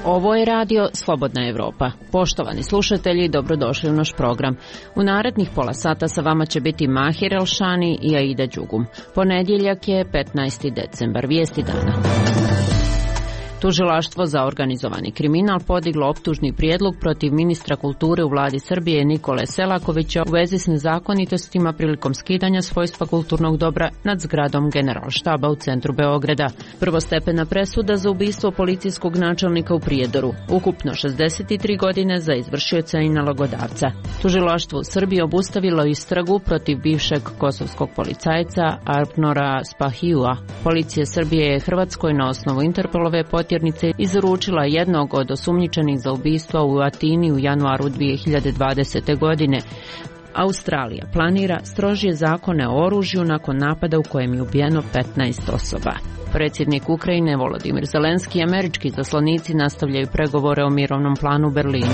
Ovo je radio Slobodna Evropa. Poštovani slušatelji, dobrodošli u naš program. U narednih pola sata sa vama će biti Mahir Elšani i Aida Đugum. Ponedjeljak je 15. decembar. Vijesti dana. Tužilaštvo za organizovani kriminal podiglo optužni prijedlog protiv ministra kulture u vladi Srbije Nikole Selakovića u vezi s nezakonitostima prilikom skidanja svojstva kulturnog dobra nad zgradom Generalštaba u centru Beograda. Prvostepena presuda za ubistvo policijskog načelnika u Prijedoru, ukupno 63 godine za izvršioca i nalogodavca. Tužilaštvo u Srbiji obustavilo istragu protiv bivšeg kosovskog policajca Arpnora Spahijua. Policija Srbije je Hrvatskoj na osnovu Interpolove potjernice izručila jednog od osumnjičenih za ubistvo u Atini u januaru 2020. godine. Australija planira strožije zakone o oružju nakon napada u kojem je ubijeno 15 osoba. Predsjednik Ukrajine Volodimir Zelenski i američki zaslanici nastavljaju pregovore o mirovnom planu u Berlinu.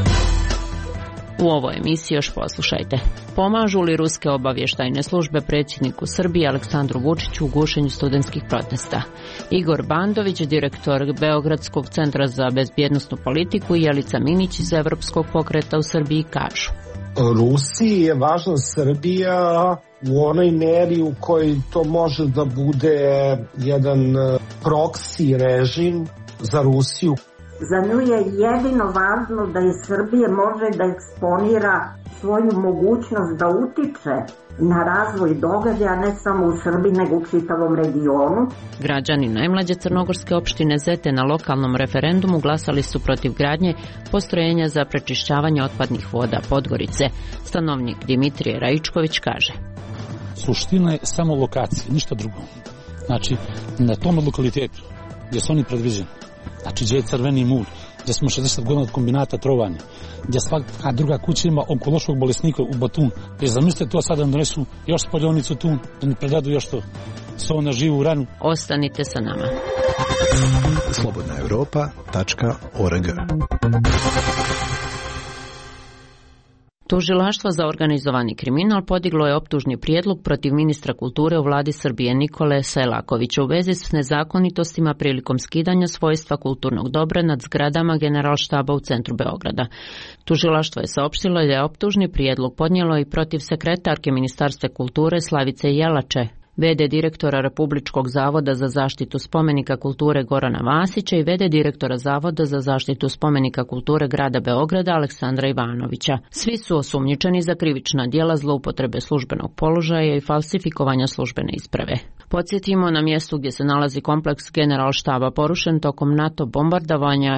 U ovoj emisiji još poslušajte. Pomažu li ruske obavještajne službe predsjedniku Srbije Aleksandru Vučiću u gušenju studentskih protesta? Igor Bandović, direktor Beogradskog centra za bezbjednosnu politiku, i Jelica Minić iz Evropskog pokreta u Srbiji kažu: Rusiji je važna Srbija u onoj meri u kojoj to može da bude jedan proksi režim za Rusiju. Za nju je jedino važno da iz Srbije može da eksponira svoju mogućnost da utiče na razvoj događaja ne samo u Srbiji nego u čitavom regionu. Građani najmlađe crnogorske opštine Zete na lokalnom referendumu glasali su protiv gradnje postrojenja za prečišćavanje otpadnih voda Podgorice. Stanovnik Dimitrije Rajičković kaže: Suština je samo lokacija, ništa drugo. Znači, na tom lokalitetu gdje su oni predviđeni, znači gdje je Crveni mulj, gdje smo 60 godina od kombinata trovanja, gdje svaka druga kuća ima onkološkog bolesnika u Batun, jer zamislite to sada da donesu još spaljionicu tu, da ne predadu još to, so na živu ranu. Ostanite sa nama. slobodnaevropa.org. Tužilaštvo za organizovani kriminal podiglo je optužni prijedlog protiv ministra kulture u vladi Srbije Nikole Selakovića u vezi s nezakonitostima prilikom skidanja svojstva kulturnog dobra nad zgradama Generalštaba u centru Beograda. Tužilaštvo je saopštilo da je optužni prijedlog podnijelo i protiv sekretarke Ministarstva kulture Slavice Jelače, v.d. direktora Republičkog zavoda za zaštitu spomenika kulture Gorana Vasića i v.d. direktora Zavoda za zaštitu spomenika kulture grada Beograda Aleksandra Ivanovića. Svi su osumnjičeni za krivična djela zloupotrebe službenog položaja i falsifikovanja službene isprave. Podsjetimo, na mjestu gdje se nalazi kompleks Generalštaba porušen tokom NATO bombardovanja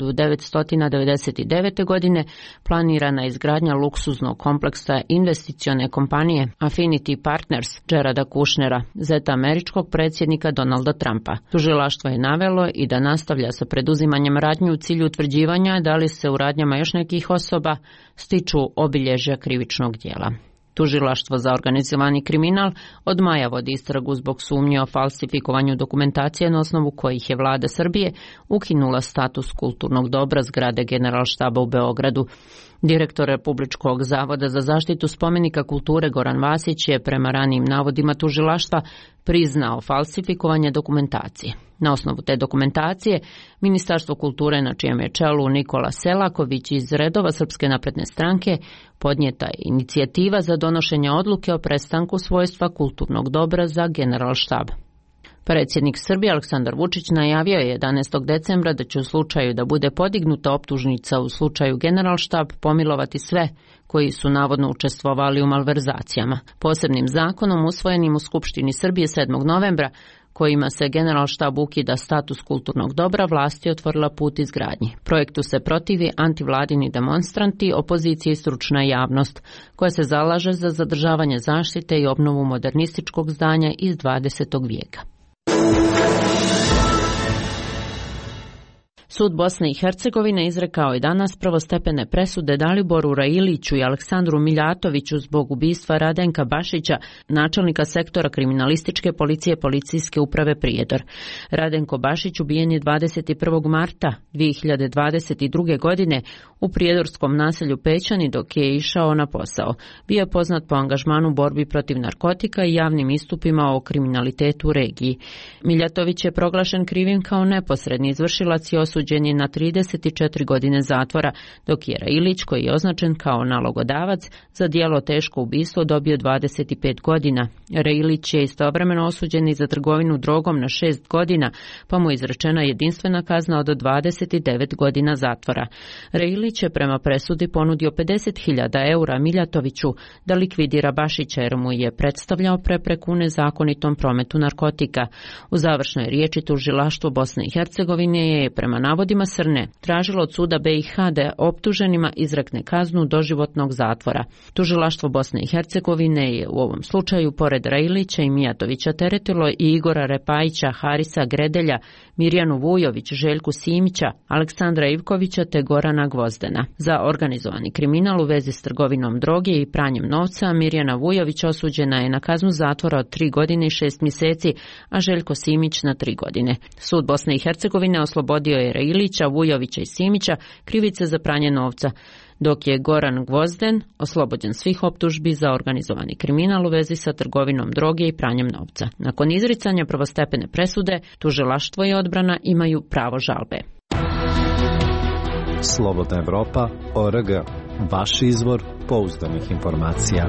1999. godine, planirana izgradnja luksuznog kompleksa investicione kompanije Affinity Partners Gerarda Kushnera, zeta američkog predsjednika Donalda Trumpa. Tužilaštvo je navelo i da nastavlja sa preduzimanjem radnji u cilju utvrđivanja da li se u radnjama još nekih osoba stiču obilježja krivičnog djela. Tužilaštvo za organizovani kriminal od maja vodi istragu zbog sumnje o falsifikovanju dokumentacije na osnovu kojih je vlada Srbije ukinula status kulturnog dobra zgrade Generalštaba u Beogradu. Direktor Republičkog zavoda za zaštitu spomenika kulture Goran Vasić je prema ranijim navodima tužilaštva priznao falsifikovanje dokumentacije. Na osnovu te dokumentacije, Ministarstvo kulture, na čijem je čelu Nikola Selaković iz redova Srpske napredne stranke, podnijeta je inicijativa za donošenje odluke o prestanku svojstva kulturnog dobra za Generalštab. Predsjednik Srbije Aleksandar Vučić najavio je 11. decembra da će u slučaju da bude podignuta optužnica u slučaju Generalštab pomilovati sve koji su navodno učestvovali u malverzacijama. Posebnim zakonom usvojenim u Skupštini Srbije 7. novembra, kojima se Generalštab ukida status kulturnog dobra, vlast je otvorila put izgradnji. Projektu se protivi antivladini demonstranti, opozicija i stručna javnost, koja se zalaže za zadržavanje zaštite i obnovu modernističkog zdanja iz 20. vijeka. Sud Bosne i Hercegovine izrekao je danas prvostepene presude Daliboru Railiću i Aleksandru Miljatoviću zbog ubistva Radenka Bašića, načelnika sektora kriminalističke policije Policijske uprave Prijedor. Radenko Bašić ubijen je 21. marta 2022. godine u prijedorskom naselju Pećani dok je išao na posao. Bio je poznat po angažmanu u borbi protiv narkotika i javnim istupima o kriminalitetu u regiji. Miljatović je proglašen krivim kao neposredni izvršilac i osuđen osuđen je na 34 godine zatvora, dok je Railić, koji je označen kao nalogodavac za djelo teško ubistvo, dobio 25 godina. Railić je istovremeno osuđen i za trgovinu drogom na 6 godina, pa mu je izrečena jedinstvena kazna od 29 godina zatvora. Railić je prema presudi ponudio 50.000 eura Miljatoviću da likvidira Bašića jer mu je predstavljao prepreku u nezakonitom prometu narkotika. U završnoj riječi tužilaštvo Bosne i Hercegovine je prema navodima Srne tražilo od suda BiH da optuženima izrekne kaznu doživotnog zatvora. Tužilaštvo Bosne i Hercegovine je u ovom slučaju pored Railića i Mijatovića teretilo i Igora Repajića, Harisa Gredelja, Mirjanu Vujović, Željku Simića, Aleksandra Ivkovića te Gorana Gvozdena. Za organizovani kriminal u vezi s trgovinom droge i pranjem novca Mirjana Vujović osuđena je na kaznu zatvora od 3 godine i 6 mjeseci, a Željko Simić na 3 godine. Sud Bosne i Hercegovine oslobodio je Railića, Vujovića i Simića krivice za pranje novca, dok je Goran Gvozden oslobođen svih optužbi za organizovani kriminal u vezi sa trgovinom droge i pranjem novca. Nakon izricanja prvostepene presude, tužilaštvo i odbrana imaju pravo žalbe. Slobodna Evropa.org. Vaš izvor pouzdanih informacija.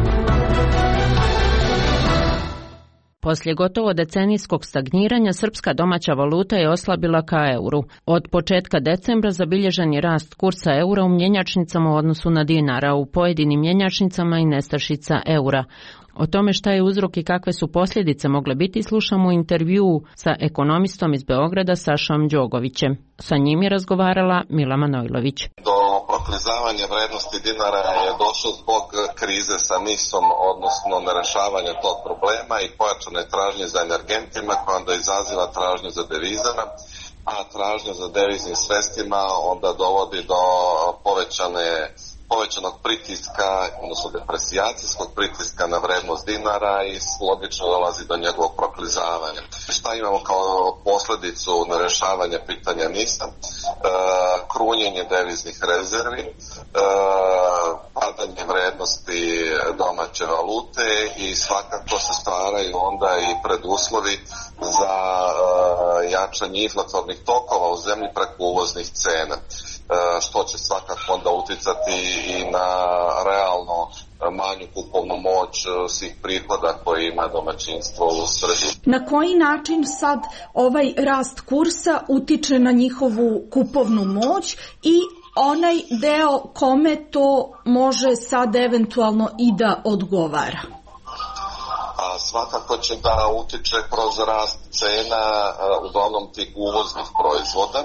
Poslije gotovo decenijskog stagniranja, srpska domaća valuta je oslabila ka euru. Od početka decembra zabilježen je rast kursa eura u mjenjačnicama u odnosu na dinara, u pojedinim mjenjačnicama i nestašica eura. O tome šta je uzrok i kakve su posljedice mogle biti slušamo u intervjuu sa ekonomistom iz Beograda Sašom Đogovićem. Sa njim je razgovarala Mila Manojlović. Do proklizavanja vrednosti dinara je došlo zbog krize sa NIS-om, odnosno nerešavanja tog problema i pojačane tražnje za energentima koja onda izaziva tražnju za devizama, a tražnja za deviznim sredstvima onda dovodi do povećanog pritiska, odnosno depresijacijskog pritiska na vrednost dinara i logično dolazi do njegovog proklizavanja. Šta imamo kao posljedicu nerešavanja pitanja NIS-a? Krunjenje deviznih rezervi, padanje vrednosti domaće valute i svakako se stvaraju onda i preduslovi za jačanje inflatornih tokova u zemlji preko uvoznih cena, što će svakako onda uticati i na realno manju kupovnu moć svih prihoda koje ima domaćinstvo u Srbiji. Na koji način sad ovaj rast kursa utiče na njihovu kupovnu moć i onaj deo kome to može sad eventualno i da odgovara? Svakako će da utiče kroz rast cena uglavnom tih uvoznih proizvoda.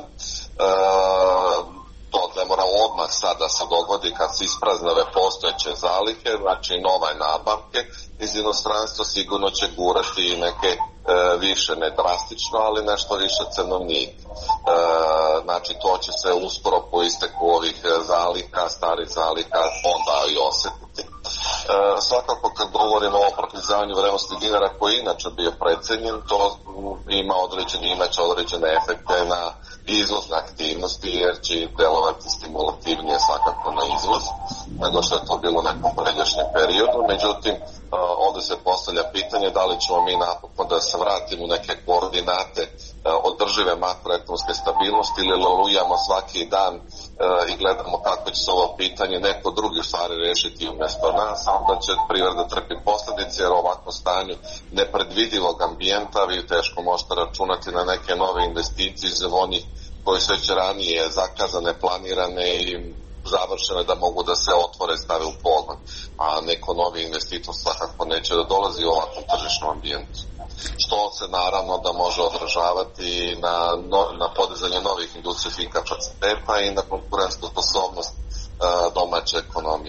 To ne mora odmah sad da se dogodi kad se isprazne ove postojeće zalihe, znači nove nabavke iz inostranstva sigurno će gurati i neke više, ne drastično, ali nešto više cenovnije. Znači to će se uskoro po isteku ovih zaliha, starih zaliha onda i osjetiti. Svakako kad govorimo o proklizavanju vrednosti dinara koji je inače bio precenjen, to imaće određene efekte na izvozne aktivnosti jer će delovati stimulativnije svakako na izvoz nego što je to bilo u nekom pređašnjem periodu. Međutim, ovdje se postavlja pitanje da li ćemo mi napokon da se vratimo u neke koordinate održive makroekonomske stabilnosti ili lelujamo svaki dan i gledamo kako će se ovo pitanje neko drugi u stvari rešiti umjesto nas, a onda će privreda trpi posljedice jer u ovakvom stanju nepredvidivog ambijenta vi teško možete računati na neke nove investicije iz onih koji su već ranije zakazane, planirane i završene da mogu da se otvore, stave u pogon, a neko novi investitor svakako neće da dolazi u ovakvom tržišnom ambijentu. Što se naravno da može odražavati na podizanje novih industrijskih kapaciteta i na konkurentsku sposobnost domaće ekonomije.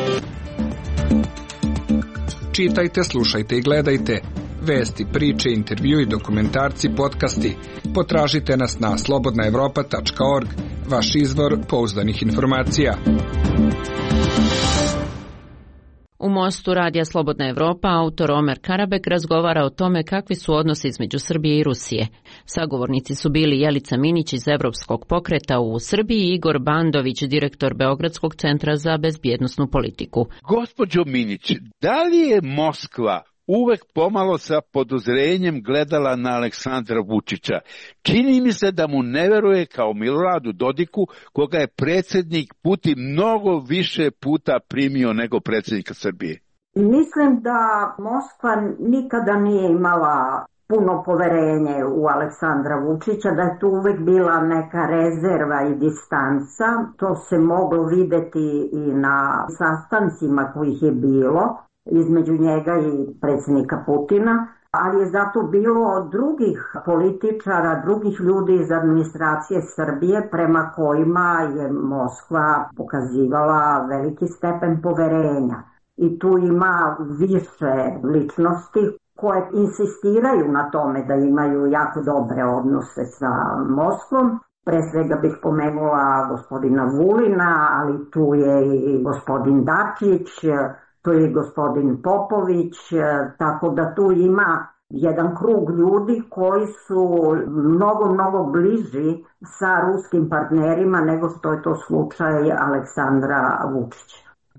Čitajte, slušajte i gledajte vesti, priče, intervjui, dokumentarci, podcasti. Potražite nas na slobodnaevropa.org, vaš izvor pouzdanih informacija. U Mostu radija Slobodna Evropa autor Omer Karabek razgovara o tome kakvi su odnosi između Srbije i Rusije. Sagovornici su bili Jelica Minić iz Evropskog pokreta u Srbiji i Igor Bandović, direktor Beogradskog centra za bezbjednosnu politiku. Gospođo Minić, da li je Moskva uvek pomalo sa podozrenjem gledala na Aleksandra Vučića. Čini mi se da mu ne veruje kao Miloradu Dodiku, koga je predsjednik Putin mnogo više puta primio nego predsjednika Srbije. Mislim da Moskva nikada nije imala puno poverenje u Aleksandra Vučića, da je tu uvek bila neka rezerva i distanca. To se moglo videti i na sastancima kojih je bilo između njega i predsjednika Putina, ali je zato bilo drugih političara, drugih ljudi iz administracije Srbije prema kojima je Moskva pokazivala veliki stepen poverenja. I tu ima više ličnosti koje insistiraju na tome da imaju jako dobre odnose sa Moskvom. Pre svega bih pomenula gospodina Vulina, ali tu je i gospodin Dačić, tu je i gospodin Popović, tako da tu ima jedan krug ljudi koji su mnogo bliži sa ruskim partnerima nego što je to slučaj Aleksandra Vučića.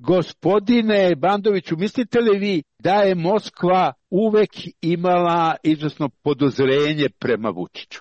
Gospodine Bandoviću, mislite li vi da je Moskva uvek imala izvesno podozrenje prema Vučiću?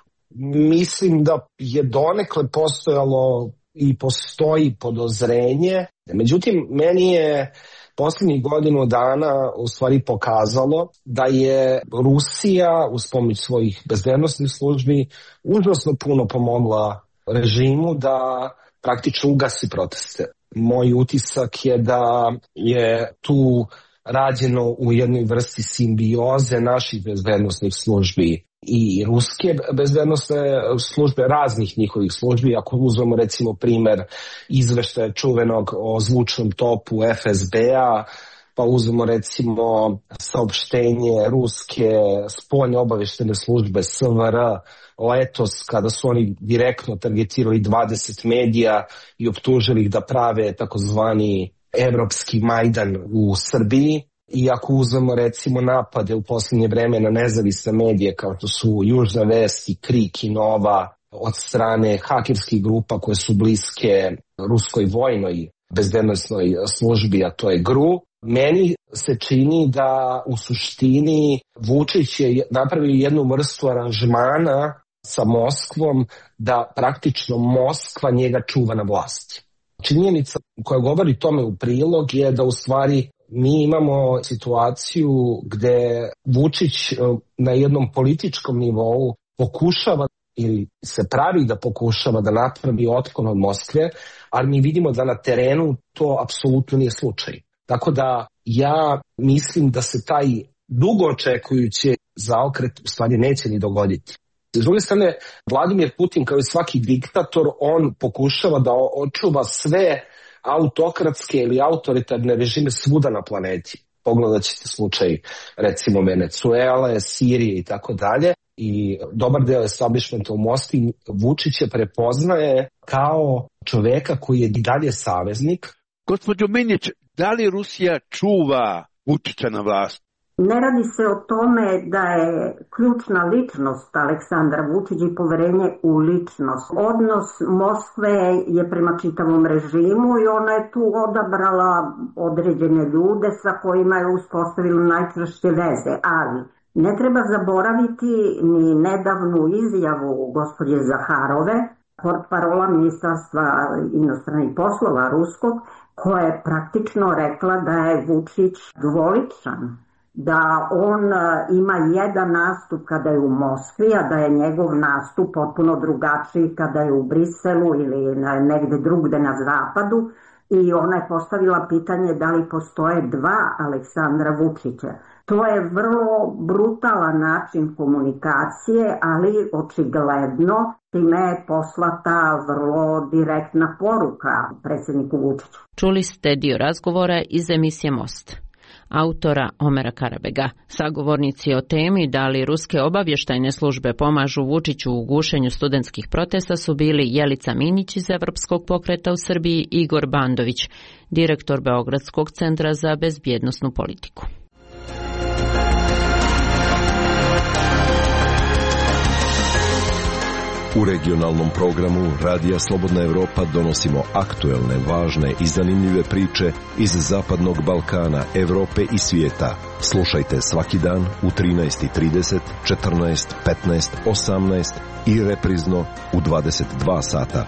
Mislim da je donekle postojalo i postoji podozrenje. Međutim, meni je posljednjih godinu dana u stvari pokazalo da je Rusija uz pomoć svojih bezbednosnih službi užasno puno pomogla režimu da praktično ugasi proteste. Moj utisak je da je tu rađeno u jednoj vrsti simbioze naših bezbednosnih službi i ruske bezbednosne službe, raznih njihovih službi. Ako uzmemo recimo primer izveštaja čuvenog o zvučnom topu FSB-a, pa uzmemo recimo saopštenje ruske spoljne obaveštene službe SVR letos kada su oni direktno targetirali 20 medija i optužili ih da prave takozvani evropski Majdan u Srbiji. I ako uzmemo recimo napade u posljednje vreme na nezavisne medije kao što su Južna vest i Krik i Nova od strane hakerskih grupa koje su bliske ruskoj vojnoj bezbednosnoj službi, a to je GRU, meni se čini da u suštini Vučić je napravio jednu vrstu aranžmana sa Moskvom da praktično Moskva njega čuva na vlasti. Činjenica koja govori tome u prilog je da u stvari mi imamo situaciju gde Vučić na jednom političkom nivou pokušava ili se pravi da pokušava da napravi otklon od Moskve, ali mi vidimo da na terenu to apsolutno nije slučaj. Tako da ja mislim da se taj dugo očekujući zaokret u stvari neće ni dogoditi. S druge strane, Vladimir Putin kao i svaki diktator, on pokušava da očuva sve autokratske ili autoritarne režime svuda na planeti. Pogledat ćete slučaj recimo Venezuele, Sirije i tako dalje. I dobar deo establishmenta u Moskvi Vučića prepoznaje kao čoveka koji je i dalje saveznik. Gospođo Menjeć, da li Rusija čuva Vučića na vlasti? Ne radi se o tome da je ključna ličnost Aleksandra Vučića i poverenje u ličnost. Odnos Moskve je prema čitavom režimu i ona je tu odabrala određene ljude sa kojima je uspostavila najčvršće veze, ali ne treba zaboraviti ni nedavnu izjavu gospođe Zaharove, portparola Ministarstva inostranih poslova ruskog, koja je praktično rekla da je Vučić dvoličan, da on ima jedan nastup kada je u Moskvi, a da je njegov nastup potpuno drugačiji kada je u Briselu ili negde drugde na zapadu. I ona je postavila pitanje da li postoje dva Aleksandra Vučića. To je vrlo brutalan način komunikacije, ali očigledno time je poslata vrlo direktna poruka predsjedniku Vučiću. Čuli ste dio razgovora iz emisije Most. Autora Omera Karabega. Sagovornici o temi da li ruske obavještajne službe pomažu Vučiću u gušenju studentskih protesta su bili Jelica Minić iz Evropskog pokreta u Srbiji i Igor Bandović, direktor Beogradskog centra za bezbjednosnu politiku. U regionalnom programu Radija Slobodna Evropa donosimo aktuelne, važne i zanimljive priče iz Zapadnog Balkana, Evrope i svijeta. Slušajte svaki dan u 13:30, 14, 15, 18 i reprizno u 22 sata.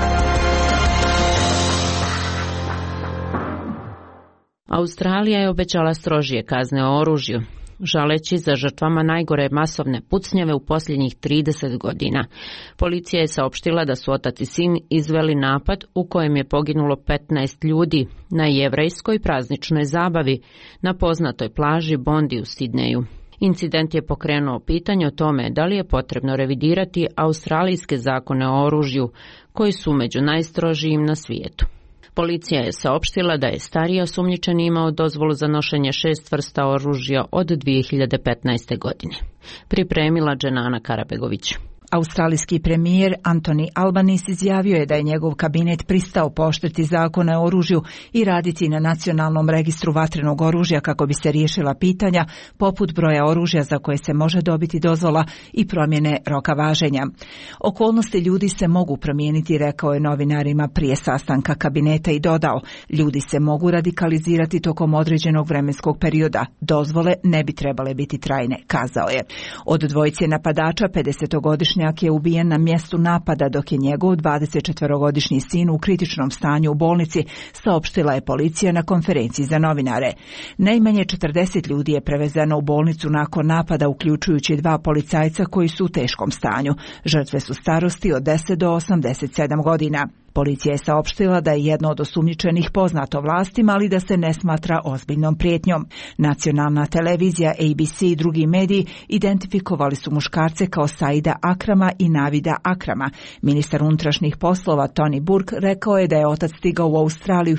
Australija je obećala strožije kazne o oružju, žaleći za žrtvama najgore masovne pucnjave u posljednjih 30 godina. Policija je saopštila da su otac i sin izveli napad u kojem je poginulo 15 ljudi na jevrejskoj prazničnoj zabavi na poznatoj plaži Bondi u Sidneju. Incident je pokrenuo pitanje o tome da li je potrebno revidirati australijske zakone o oružju, koji su među najstrožijim na svijetu. Policija je saopštila da je stariji osumnjičeni imao dozvolu za nošenje 6 vrsta oružja od 2015. godine. Pripremila Dženana Karabegović. Australijski premijer Anthony Albanese izjavio je da je njegov kabinet pristao pooštriti zakone o oružju i raditi na nacionalnom registru vatrenog oružja kako bi se riješila pitanja poput broja oružja za koje se može dobiti dozvola i promjene roka važenja. Okolnosti ljudi se mogu promijeniti, rekao je novinarima prije sastanka kabineta i dodao, ljudi se mogu radikalizirati tokom određenog vremenskog perioda. Dozvole ne bi trebale biti trajne, kazao je. Od dvojice napadača 50-godišnji je ubijen na mjestu napada, dok je njegov 24-godišnji sin u kritičnom stanju u bolnici, saopštila je policija na konferenciji za novinare. Najmanje 40 ljudi je prevezeno u bolnicu nakon napada, uključujući 2 policajca koji su u teškom stanju. Žrtve su starosti od 10 do 87 godina. Policija je saopštila da je jedno od osumnjičenih poznato vlastima, ali da se ne smatra ozbiljnom prijetnjom. Nacionalna televizija ABC i drugi mediji identifikovali su muškarce kao Saida Akrama i Navida Akrama. Ministar unutrašnjih poslova Tony Burke rekao je da je otac stigao u Australiju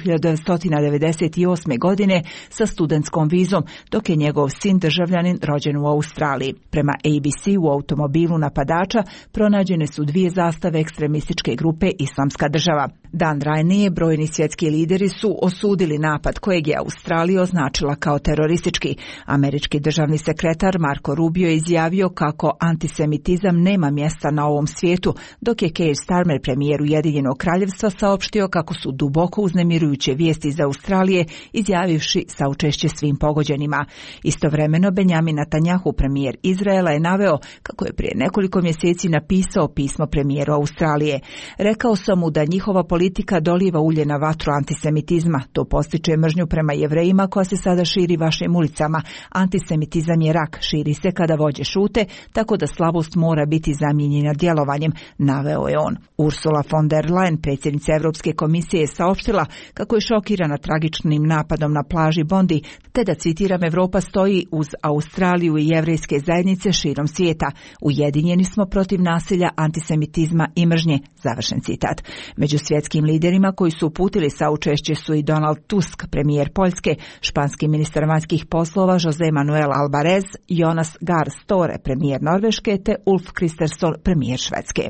1998. godine sa studentskom vizom, dok je njegov sin državljanin rođen u Australiji. Prema ABC u automobilu napadača pronađene su 2 zastave ekstremističke grupe Islamska država. Dan ranije brojni svjetski lideri su osudili napad kojeg je Australija označila kao teroristički. Američki državni sekretar Marco Rubio je izjavio kako antisemitizam nema mjesta na ovom svijetu, dok je Keir Starmer, premijer Ujedinjenog kraljevstva, saopštio kako su duboko uznemirujuće vijesti iz Australije, izjavivši saučešće svim pogođenima. Istovremeno Benjamin Netanjahu, premijer Izraela, je naveo kako je prije nekoliko mjeseci napisao pismo premijeru Australije. Rekao sam mu da njihova politika doliva ulje na vatru antisemitizma. To postiče mržnju prema Jevrejima koja se sada širi vašim ulicama. Antisemitizam je rak, širi se kada vođe šute, tako da slabost mora biti zamijenjena djelovanjem, naveo je on. Ursula von der Leyen, predsjednica Europske komisije, je saopštila kako je šokirana tragičnim napadom na plaži Bondi, te da, citiram, Europa stoji uz Australiju i jevrejske zajednice širom svijeta. Ujedinjeni smo protiv nasilja, antisemitizma i mržnje, završen citat. Među svjetskim liderima koji su uputili saučešće su i Donald Tusk, premijer Poljske, španski ministar vanjskih poslova José Manuel Alvarez, Jonas Gahr Støre, premijer Norveške, te Ulf Kristersson, premijer Švedske.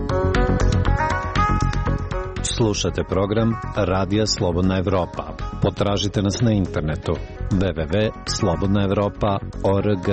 Slušate program Radija Slobodna Evropa. Potražite nas na internetu www.slobodnaevropa.org.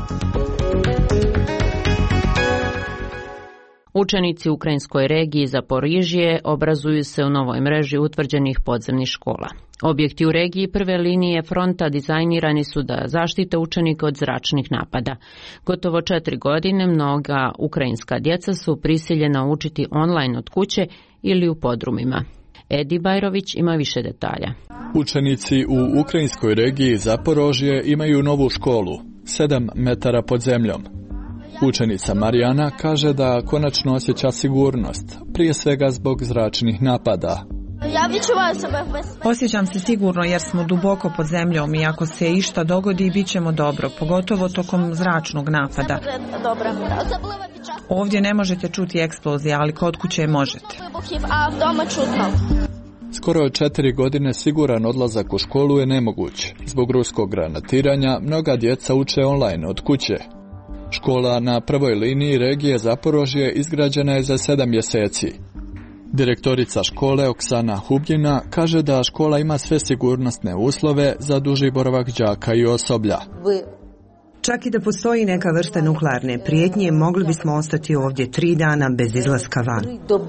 Učenici u ukrajinskoj regiji Zaporižje obrazuju se u novoj mreži utvrđenih podzemnih škola. Objekti u regiji prve linije fronta dizajnirani su da zaštite učenike od zračnih napada. Gotovo 4 godine mnoga ukrajinska djeca su prisiljena učiti online od kuće ili u podrumima. Edi Bajrović ima više detalja. Učenici u ukrajinskoj regiji Zaporožje imaju novu školu, 7 metara pod zemljom. Učenica Marijana kaže da konačno osjeća sigurnost, prije svega zbog zračnih napada. Osjećam se sigurno jer smo duboko pod zemljom i ako se išta dogodi bit ćemo dobro, pogotovo tokom zračnog napada. Ovdje ne možete čuti eksplozije, ali kod kuće možete. Skoro 4 godine siguran odlazak u školu je nemoguć. Zbog ruskog granatiranja mnoga djeca uče online od kuće. Škola na prvoj liniji regije Zaporožje izgrađena je za 7 mjeseci. Direktorica škole Oksana Hubljina kaže da škola ima sve sigurnosne uslove za duži boravak đaka i osoblja. Čak i da postoji neka vrsta nuklearne prijetnje, mogli bismo ostati ovdje 3 dana bez izlaska van.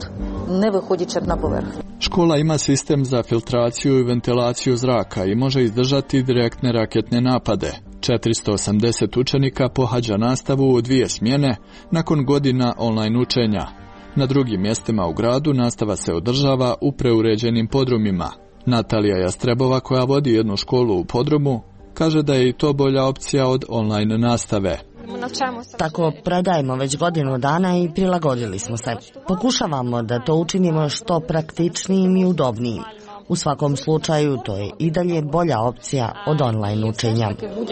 Škola ima sistem za filtraciju i ventilaciju zraka i može izdržati direktne raketne napade. 480 učenika pohađa nastavu u 2 smjene nakon godina online učenja. Na drugim mjestima u gradu nastava se održava u preuređenim podrumima. Natalija Jastrebova, koja vodi jednu školu u podrumu, kaže da je i to bolja opcija od online nastave. Tako predajemo već godinu dana i prilagodili smo se. Pokušavamo da to učinimo što praktičnijim i udobnijim. U svakom slučaju to je i dalje bolja opcija od online učenja.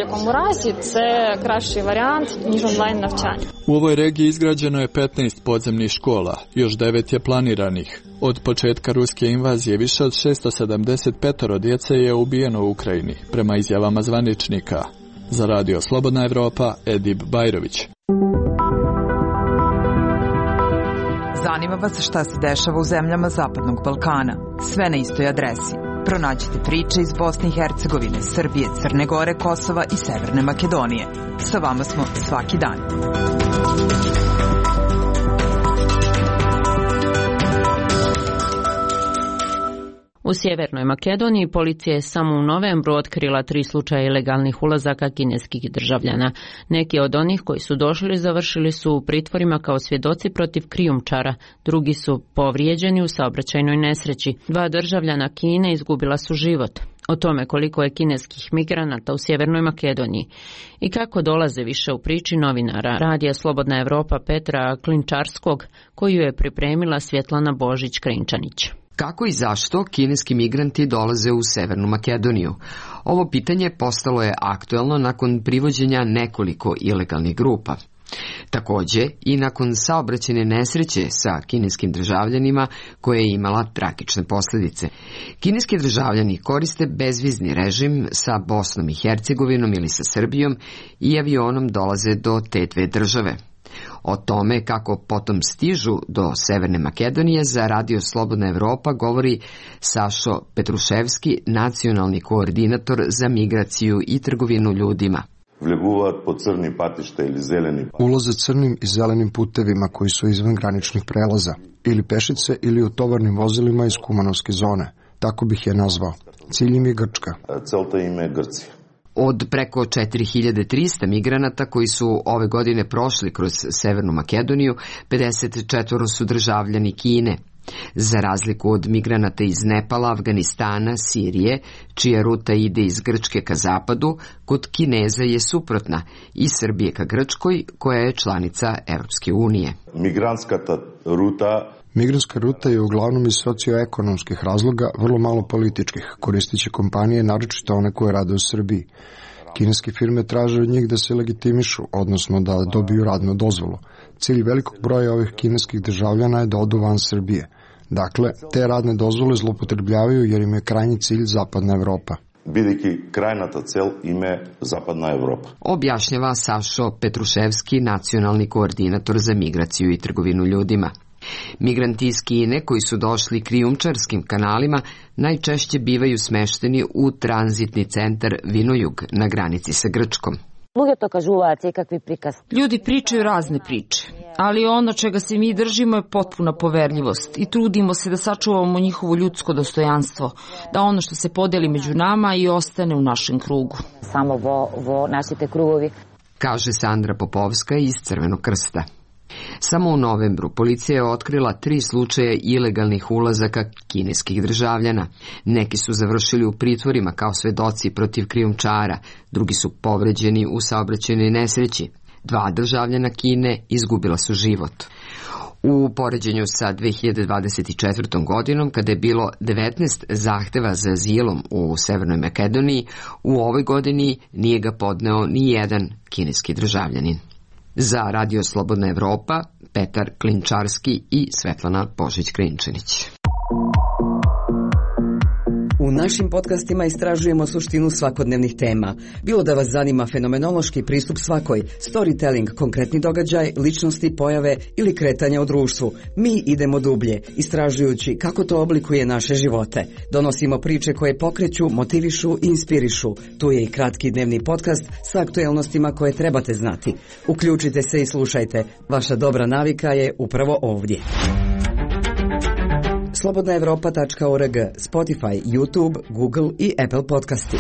U ovoj regiji izgrađeno je 15 podzemnih škola, još 9 je planiranih. Od početka ruske invazije više od 675 djece je ubijeno u Ukrajini, prema izjavama zvaničnika. Za Radio Slobodna Evropa, Edip Bajrović. Zanima vas šta se dešava u zemljama Zapadnog Balkana. Sve na istoj adresi. Pronađite priče iz Bosne i Hercegovine, Srbije, Crne Gore, Kosova i Severne Makedonije. Sa vama smo svaki dan. U Sjevernoj Makedoniji policija je samo u novembru otkrila 3 slučaja ilegalnih ulazaka kineskih državljana. Neki od onih koji su došli završili su u pritvorima kao svjedoci protiv krijumčara, drugi su povrijeđeni u saobraćajnoj nesreći. 2 državljana Kine izgubila su život. O tome koliko je kineskih migranata u Sjevernoj Makedoniji i kako dolaze više u priči novinara Radija Slobodna Evropa Petra Klinčarskog, koju je pripremila Svjetlana Božić-Krinčanić. Kako i zašto kineski migranti dolaze u Severnu Makedoniju? Ovo pitanje postalo je aktuelno nakon privođenja nekoliko ilegalnih grupa. Također i nakon saobraćajne nesreće sa kineskim državljanima koja je imala tragične posljedice. Kineski državljani koriste bezvizni režim sa Bosnom i Hercegovinom ili sa Srbijom i avionom dolaze do te 2 države. O tome kako potom stižu do Severne Makedonije za Radio Slobodna Evropa govori Sašo Petruševski, nacionalni koordinator za migraciju i trgovinu ljudima. Ulaze crnim i zelenim putevima koji su izvan graničnih prelaza, ili pešice ili u tovarnim vozilima iz Kumanovske zone. Tako bih je nazvao. Cilj im je Grčka. Celta im je Grcija. Od preko 4300 migranata koji su ove godine prošli kroz Severnu Makedoniju, 54 su državljani Kine. Za razliku od migranata iz Nepala, Afganistana, Sirije, čija ruta ide iz Grčke ka zapadu, kod Kineza je suprotna, iz Srbije ka Grčkoj, koja je članica Europske unije. Migrantska ruta je uglavnom iz socioekonomskih razloga, vrlo malo političkih, koristeći kompanije, naročito one koje rade u Srbiji. Kineske firme traže od njih da se legitimišu, odnosno da dobiju radnu dozvolu. Cilj velikog broja ovih kineskih državljana je da odu van Srbije. Dakle, te radne dozvole zloupotrebljavaju jer im je krajnji cilj Zapadna Evropa. Krajната цел им е Западна Европа. Objašnjava Sašo Petruševski, nacionalni koordinator za migraciju i trgovinu ljudima. Migranti iz Kine koji su došli krijumčarskim kanalima najčešće bivaju smešteni u tranzitni centar Vinojug na granici sa Grčkom. Ljudi pričaju razne priče, ali ono čega se mi držimo je potpuna poverljivost i trudimo se da sačuvamo njihovo ljudsko dostojanstvo, da ono što se podeli među nama i ostane u našem krugu. Samo vo našite krugovi, kaže Sandra Popovska iz Crvenog krsta. Samo u novembru policija je otkrila 3 slučaja ilegalnih ulazaka kineskih državljana. Neki su završili u pritvorima kao svedoci protiv krijumčara, drugi su povređeni u saobraćajnoj nesreći. 2 državljana Kine izgubila su život. U poređenju sa 2024. godinom, kada je bilo 19 zahteva za azilom u Severnoj Makedoniji, u ovoj godini nije ga podneo ni jedan kineski državljanin. Za Radio Slobodna Evropa, Petar Klinčarski i Svetlana Božić-Krinčanić. U U našim podcastima istražujemo suštinu svakodnevnih tema. Bilo da vas zanima fenomenološki pristup svakoj, storytelling, konkretni događaj, ličnosti, pojave ili kretanja u društvu. Mi idemo dublje, istražujući kako to oblikuje naše živote. Donosimo priče koje pokreću, motivišu i inspirišu. Tu je i kratki dnevni podcast sa aktuelnostima koje trebate znati. Uključite se i slušajte. Vaša dobra navika je upravo ovdje. slobodnaevropa.org, Spotify, YouTube, Google i Apple podcasti.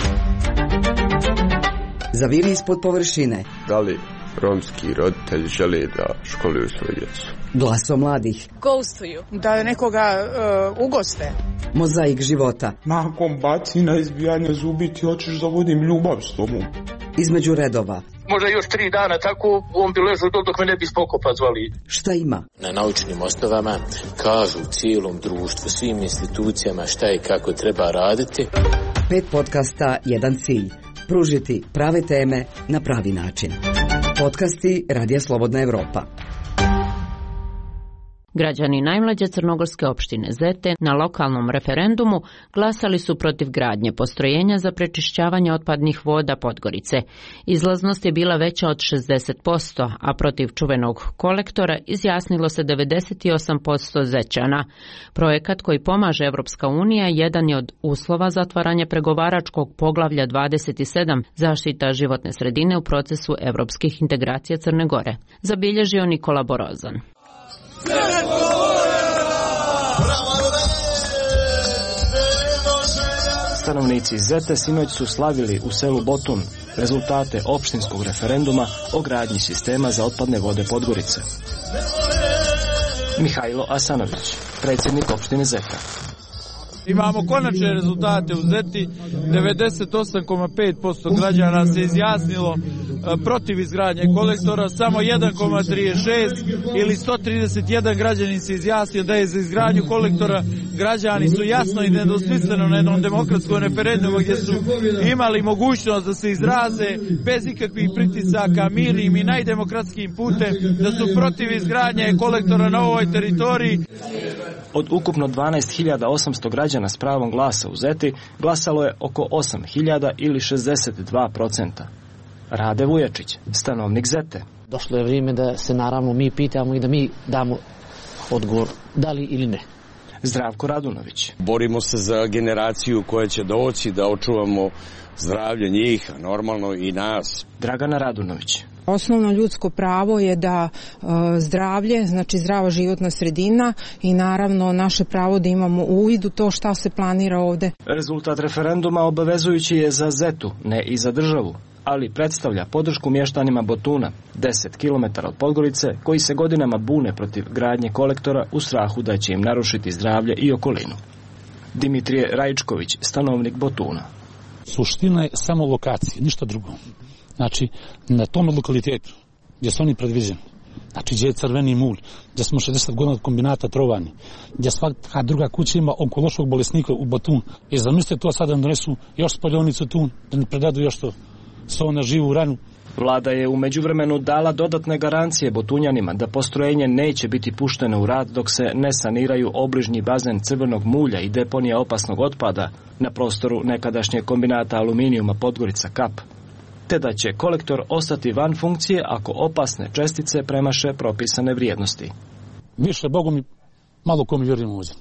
Zaviri ispod površine. Da li romski roditelji žele da školuju svoju djecu? Glasom mladih. Gostuju. Da nekoga ugoste. Mozaik života. Nakon bacina, izbijanja zubi ti hoćeš da vodim ljubav s tobom. Između redova. Možda još 3 dana tako on bi ležao dok me ne bi spokopa zvali. Šta ima? Na naučnim osnovama kažu cijelom društvu, svim institucijama šta i kako treba raditi. 5 podcasta, jedan cilj. Pružiti prave teme na pravi način. Podcasti Radija Slobodna Evropa. Građani najmlađe crnogorske opštine Zete na lokalnom referendumu glasali su protiv gradnje postrojenja za prečišćavanje otpadnih voda Podgorice. Izlaznost je bila veća od 60%, a protiv čuvenog kolektora izjasnilo se 98% Zećana. Projekat koji pomaže Evropska unija jedan je od uslova za otvaranje pregovaračkog poglavlja 27 zaštita životne sredine u procesu evropskih integracija Crne Gore. Zabilježio Nikola Borozan. Stanovnici Zete sinoć su slavili u selu Botun rezultate opštinskog referenduma o gradnji sistema za otpadne vode Podgorice. Mihajlo Asanović, predsjednik opštine Zeta. Imamo konačne rezultate u Zeti, 98,5% građana se izjasnilo protiv izgradnje kolektora, samo 1,36 ili 131 građanin se izjasnio da je za izgradnju kolektora. Građani su jasno i nedvosmisleno na jednom demokratskom referendumu gdje su imali mogućnost da se izraze bez ikakvih pritisaka, mirnim i najdemokratskijim putem, da su protiv izgradnje kolektora na ovoj teritoriji. Od ukupno 12.800 građana s pravom glasa u Zeti glasalo je oko 8.000 ili 62%. Rade Vujačić, stanovnik Zete. Došlo je vrijeme da se naravno mi pitamo i da mi damo odgovor da li ili ne. Zdravko Radunović. Borimo se za generaciju koja će doći, da očuvamo zdravlje njih, a normalno i nas. Dragana Radunović. Osnovno ljudsko pravo je da zdravlje, znači zdrava životna sredina i naravno naše pravo da imamo uvid u to šta se planira ovde. Rezultat referenduma obavezujući je za Zetu, ne i za državu, ali predstavlja podršku mještanima Botuna, 10 km od Podgorice, koji se godinama bune protiv gradnje kolektora u strahu da će im narušiti zdravlje i okolinu. Dimitrije Rajčković, stanovnik Botuna. Suština je samo lokacija, ništa drugo. Znači, na tom lokalitetu gdje su oni predviđeni, znači gdje je crveni mulj, gdje smo 60 godina od kombinata trovani, gdje svaka druga kuća ima onkološkog bolesnika u Botun. I zamislite to sada da donesu još spalionicu tu, da ne predadu još to na živu ranu. Vlada je u međuvremenu dala dodatne garancije Botunjanima da postrojenje neće biti pušteno u rad dok se ne saniraju obližnji bazen crvenog mulja i deponija opasnog otpada na prostoru nekadašnje kombinata aluminijuma Podgorica Kap, te da će kolektor ostati van funkcije ako opasne čestice premaše propisane vrijednosti. Više, Bogu mi, malo ko mi vjerujem ovdje.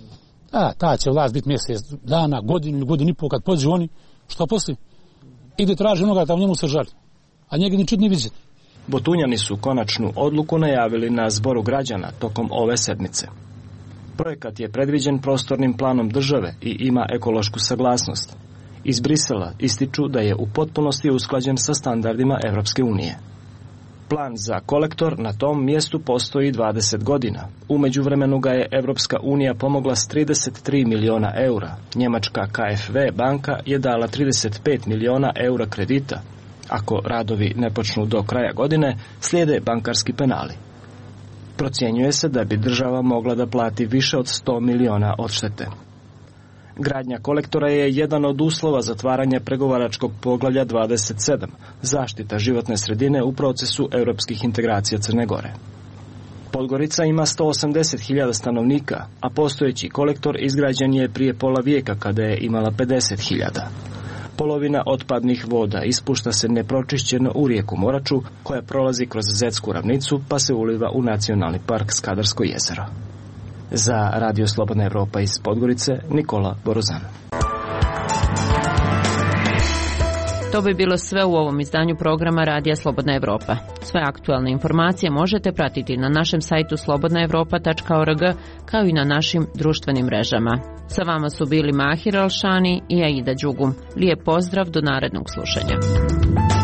Ta će vlast biti mjesec dana, godinu i pol, kad pođu oni, što poslije? Ide traži onoga, tamo njemu se žali, a njega ni čut ni vidjeti. Botunjani su konačnu odluku najavili na zboru građana tokom ove sedmice. Projekat je predviđen prostornim planom države i ima ekološku saglasnost. Iz Brisela ističu da je u potpunosti usklađen sa standardima Evropske unije. Plan za kolektor na tom mjestu postoji 20 godina. U međuvremenu ga je Evropska unija pomogla s 33 miliona eura. Njemačka KfW banka je dala 35 miliona eura kredita. Ako radovi ne počnu do kraja godine, slijede bankarski penali. Procjenjuje se da bi država mogla da plati više od 100 miliona odštete. Gradnja kolektora je jedan od uslova zatvaranja pregovaračkog poglavlja 27, zaštita životne sredine u procesu europskih integracija Crne Gore. Podgorica ima 180.000 stanovnika, a postojeći kolektor izgrađen je prije pola vijeka kada je imala 50.000. Polovina otpadnih voda ispušta se nepročišćeno u rijeku Moraču, koja prolazi kroz Zetsku ravnicu pa se uliva u Nacionalni park Skadarsko jezero. Za Radio Slobodna Evropa iz Podgorice, Nikola Borozan. To bi bilo sve u ovom izdanju programa Radija Slobodna Evropa. Sve aktualne informacije možete pratiti na našem sajtu slobodnaevropa.org kao i na našim društvenim mrežama. Sa vama su bili Mahir Alšani i Aida Đugum. Lijep pozdrav do narednog slušanja.